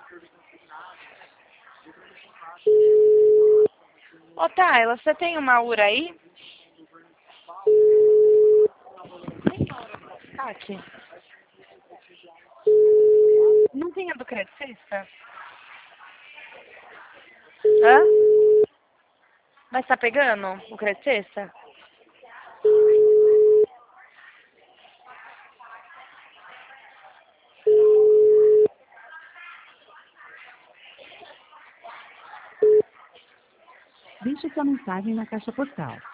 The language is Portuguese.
Ô, Tayla, você tem uma URA aí? Aqui. Não tem a do Crédito Sexta? Hã? Mas tá pegando o Crédito Sexta? Deixe sua mensagem na caixa postal.